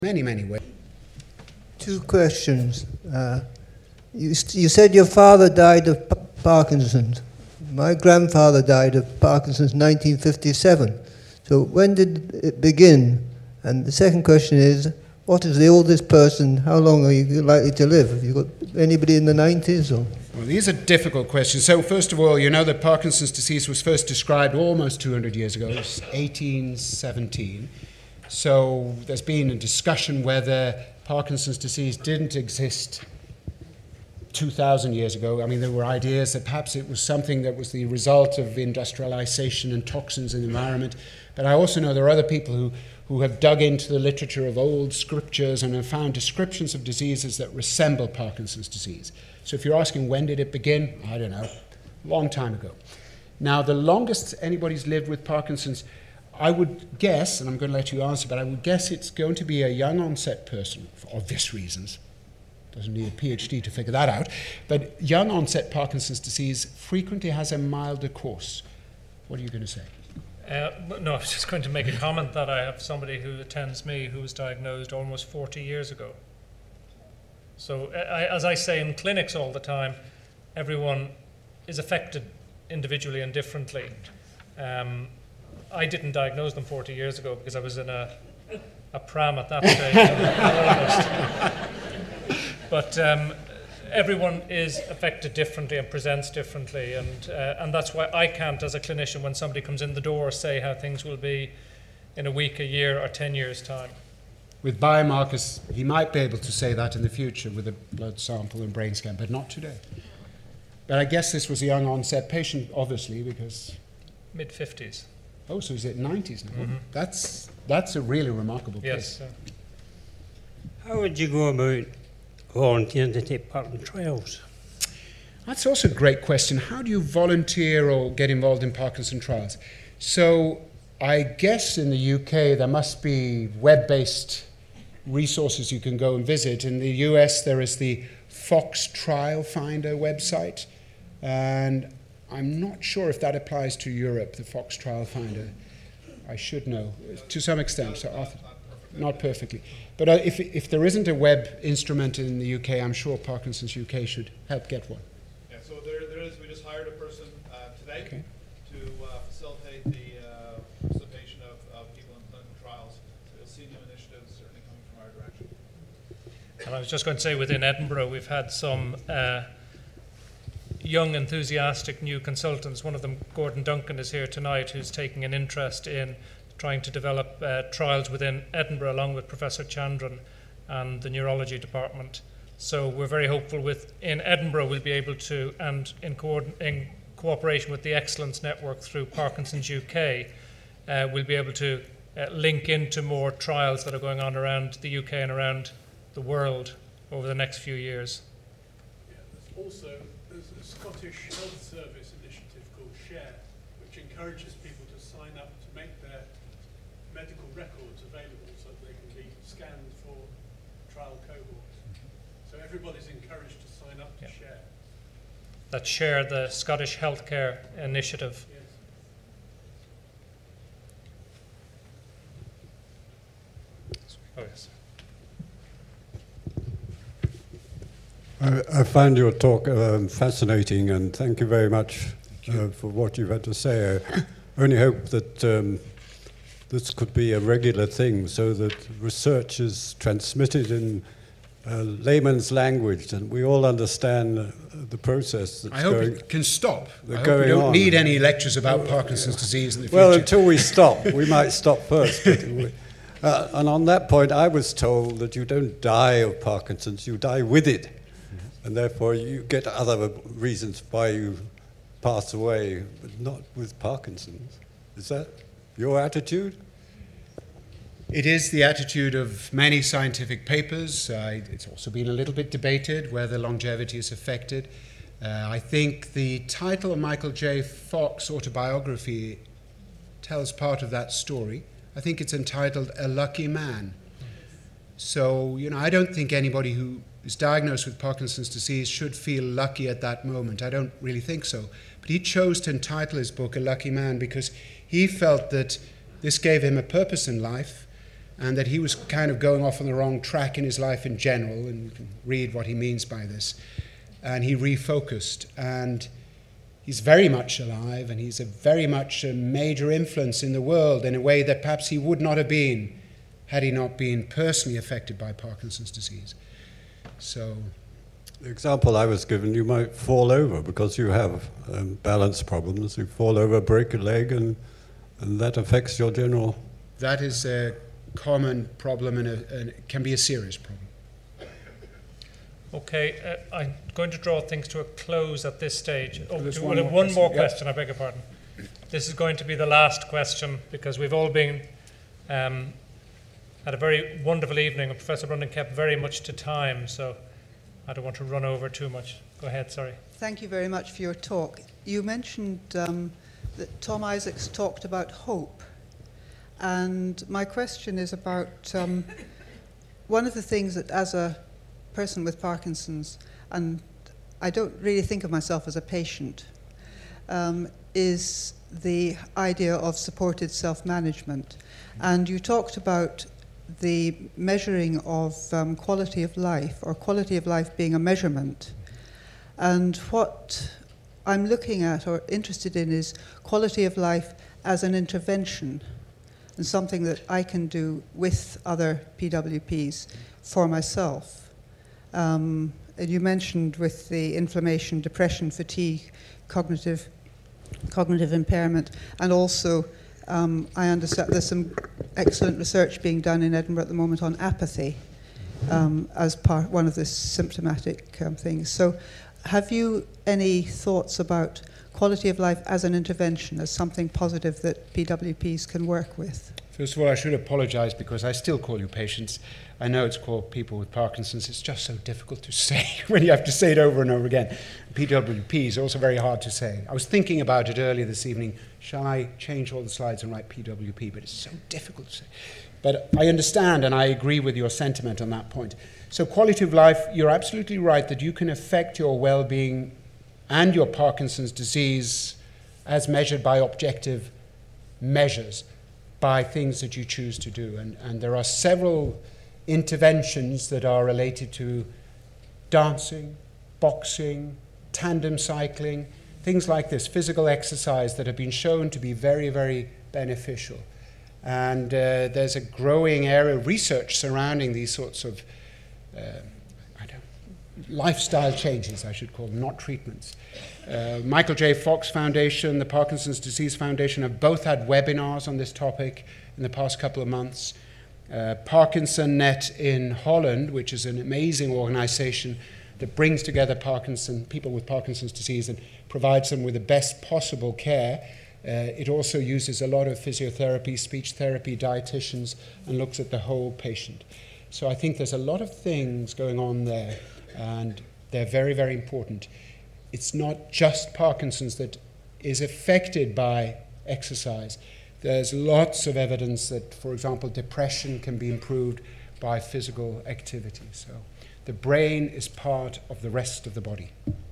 many, many ways. Two questions. You said your father died of Parkinson's. My grandfather died of Parkinson's in 1957. So when did it begin? And the second question is, what is the oldest person? How long are you likely to live? Have you got anybody in the 90s? Or? Well, these are difficult questions. So first of all, you know that Parkinson's disease was first described almost 200 years ago. It was 1817. So there's been a discussion whether Parkinson's disease didn't exist 2,000 years ago. I mean, there were ideas that perhaps it was something that was the result of industrialization and toxins in the environment. But I also know there are other people who have dug into the literature of old scriptures and have found descriptions of diseases that resemble Parkinson's disease. So if you're asking when did it begin, I don't know, a long time ago. Now, the longest anybody's lived with Parkinson's, I would guess, and I'm going to let you answer, but I would guess it's going to be a young onset person, for obvious reasons. Doesn't need a PhD to figure that out. But young onset Parkinson's disease frequently has a milder course. What are you going to say? No, I was just going to make a comment that I have somebody who attends me who was diagnosed almost 40 years ago. So as I say in clinics all the time, everyone is affected individually and differently. I didn't diagnose them 40 years ago because I was in a pram at that stage. But everyone is affected differently and presents differently, and that's why I can't, as a clinician, when somebody comes in the door, say how things will be in a week, a year, or 10 years' time. With biomarkers, he might be able to say that in the future with a blood sample and brain scan, but not today. But I guess this was a young onset patient, obviously, because... Mid-50s. Oh, so he's at 90s now. Mm-hmm. That's a really remarkable case. Yes. How would you go about volunteering to take part in trials? That's also a great question. How do you volunteer or get involved in Parkinson trials? So I guess in the UK there must be web-based resources you can go and visit. In the US there is the Fox Trial Finder website, and I'm not sure if that applies to Europe, the Fox Trial Finder. I should know, to some extent. So Arthur, not perfectly. But if there isn't a web instrument in the UK, I'm sure Parkinson's UK should help get one. Yeah, so there is. We just hired a person today to facilitate the participation of people in clinical trials. So you'll see new initiatives certainly coming from our direction. And I was just going to say, within Edinburgh, we've had some young, enthusiastic new consultants. One of them, Gordon Duncan, is here tonight, who's taking an interest in trying to develop trials within Edinburgh, along with Professor Chandran and the neurology department. So we're very hopeful in Edinburgh we'll be able to, and in cooperation with the Excellence Network through Parkinson's UK, we'll be able to link into more trials that are going on around the UK and around the world over the next few years. Yeah, there's a Scottish Health Service initiative called SHARE, which encourages people to sign up to make their medical records available so that they can be scanned for trial cohorts. So everybody's encouraged to sign up to SHARE. That's SHARE, the Scottish Healthcare Initiative. Yes. Oh, yes. I found your talk fascinating, and thank you very much for what you've had to say. I only hope that this could be a regular thing so that research is transmitted in layman's language and we all understand the process that's going on. I hope it can stop. I hope we don't need any lectures about Parkinson's disease in the future. Well, until we stop. We might stop first. And on that point, I was told that you don't die of Parkinson's, you die with it. And therefore you get other reasons why you pass away, but not with Parkinson's. Is that your attitude? It is the attitude of many scientific papers. It's also been a little bit debated whether longevity is affected. I think the title of Michael J. Fox autobiography tells part of that story. I think it's entitled A Lucky Man. So, I don't think anybody who is diagnosed with Parkinson's disease should feel lucky at that moment. I don't really think so. But he chose to entitle his book A Lucky Man because he felt that this gave him a purpose in life and that he was kind of going off on the wrong track in his life in general, and you can read what he means by this. And he refocused, and he's very much alive, and he's very much a major influence in the world in a way that perhaps he would not have been had he not been personally affected by Parkinson's disease. So, the example I was given, you might fall over because you have balance problems. You fall over, break a leg, and that affects your general... That is a common problem, and it can be a serious problem. Okay, I'm going to draw things to a close at this stage. Oh, There's one more question, I beg your pardon. This is going to be the last question, because we've all been had a very wonderful evening, and Professor Brundon kept very much to time, so I don't want to run over too much. Go ahead, sorry. Thank you very much for your talk. You mentioned that Tom Isaacs talked about hope, and my question is about one of the things that, as a person with Parkinson's, and I don't really think of myself as a patient, is the idea of supported self-management. And you talked about the measuring of quality of life, or quality of life being a measurement. And what I'm looking at or interested in is quality of life as an intervention, and something that I can do with other PWPs for myself. And you mentioned with the inflammation, depression, fatigue, cognitive impairment, and also I understand there's some excellent research being done in Edinburgh at the moment on apathy as one of the symptomatic things. So have you any thoughts about quality of life as an intervention, as something positive that PWPs can work with? First of all, I should apologize because I still call you patients. I know it's called people with Parkinson's. It's just so difficult to say when you have to say it over and over again. PWP is also very hard to say. I was thinking about it earlier this evening. Shall I change all the slides and write PWP? But it's so difficult to say. But I understand and I agree with your sentiment on that point. So quality of life, you're absolutely right that you can affect your well-being and your Parkinson's disease as measured by objective measures, by things that you choose to do. And there are several interventions that are related to dancing, boxing, tandem cycling, things like this, physical exercise that have been shown to be very, very beneficial. And there's a growing area of research surrounding these sorts of lifestyle changes, I should call them, not treatments. Michael J. Fox Foundation, the Parkinson's Disease Foundation have both had webinars on this topic in the past couple of months. ParkinsonNet in Holland, which is an amazing organization that brings together people with Parkinson's disease and provides them with the best possible care. It also uses a lot of physiotherapy, speech therapy, dietitians, and looks at the whole patient. So I think there's a lot of things going on there, and they're very, very important. It's not just Parkinson's that is affected by exercise. There's lots of evidence that, for example, depression can be improved by physical activity. So the brain is part of the rest of the body.